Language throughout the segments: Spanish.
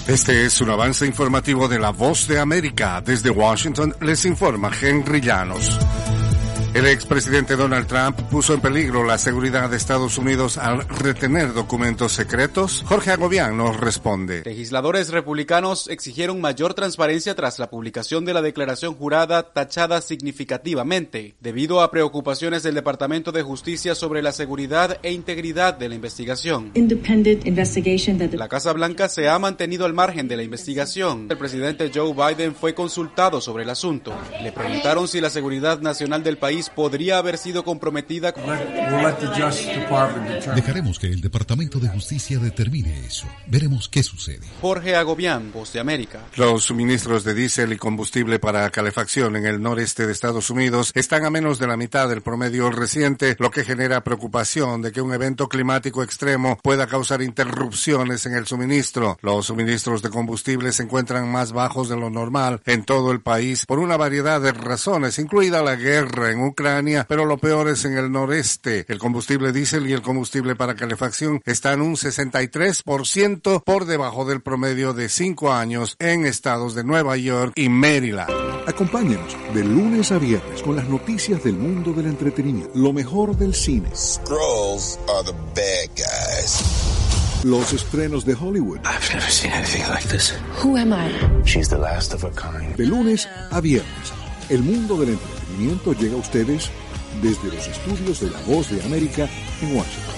Este es un avance informativo de La Voz de América. Desde Washington les informa Henry Llanos. El expresidente Donald Trump puso en peligro la seguridad de Estados Unidos al retener documentos secretos. Jorge Agobián nos responde. Legisladores republicanos exigieron mayor transparencia tras la publicación de la declaración jurada tachada significativamente, debido a preocupaciones del Departamento de Justicia sobre la seguridad e integridad de la investigación. La Casa Blanca se ha mantenido al margen de la investigación. El presidente Joe Biden fue consultado sobre el asunto. Le preguntaron si la seguridad nacional del país podría haber sido comprometida. Dejaremos que el Departamento de Justicia determine eso. Veremos qué sucede. Jorge Agobián, Voz de América. Los suministros de diésel y combustible para calefacción en el noreste de Estados Unidos están a menos de la mitad del promedio reciente, lo que genera preocupación de que un evento climático extremo pueda causar interrupciones en el suministro. Los suministros de combustible se encuentran más bajos de lo normal en todo el país por una variedad de razones, incluida la guerra en Ucrania, pero lo peor es en el noreste. El combustible diésel y el combustible para calefacción están un 63% por debajo del promedio de 5 años en estados de Nueva York y Maryland. Acompáñenos de lunes a viernes con las noticias del mundo del entretenimiento, lo mejor del cine. Skrulls are the bad guys. Los estrenos de Hollywood. I've never seen anything like this. Who am I? She's the last of her kind. De lunes a viernes, el mundo del entretenimiento llega a ustedes desde los estudios de La Voz de América en Washington.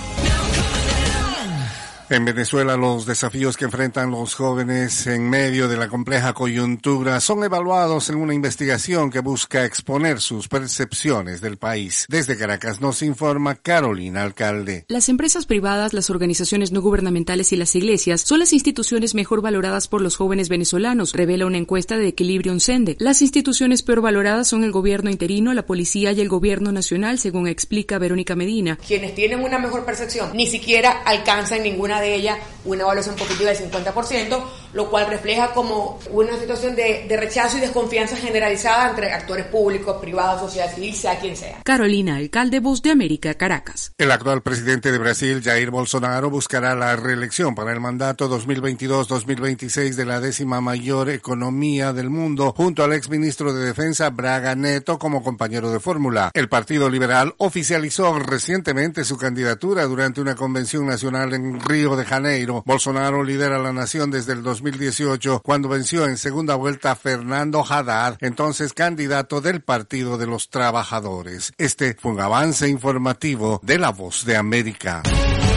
En Venezuela, los desafíos que enfrentan los jóvenes en medio de la compleja coyuntura son evaluados en una investigación que busca exponer sus percepciones del país. Desde Caracas nos informa Carolina Alcalde. Las empresas privadas, las organizaciones no gubernamentales y las iglesias son las instituciones mejor valoradas por los jóvenes venezolanos, revela una encuesta de Equilibrium Sende. Las instituciones peor valoradas son el gobierno interino, la policía y el gobierno nacional, según explica Verónica Medina. Quienes tienen una mejor percepción ni siquiera alcanzan ninguna de ellas una evaluación positiva del 50%, lo cual refleja como una situación de rechazo y desconfianza generalizada entre actores públicos, privados, sociedad civil, sea quien sea. Carolina Alcalde, Voz de América, Caracas. El actual presidente de Brasil, Jair Bolsonaro, buscará la reelección para el mandato 2022-2026 de la 10ª mayor economía del mundo, junto al exministro de Defensa Braga Neto como compañero de fórmula. El Partido Liberal oficializó recientemente su candidatura durante una convención nacional en Río de Janeiro. Bolsonaro lidera la nación desde el 2018, cuando venció en segunda vuelta a Fernando Haddad, entonces candidato del Partido de los Trabajadores. Este fue un avance informativo de La Voz de América.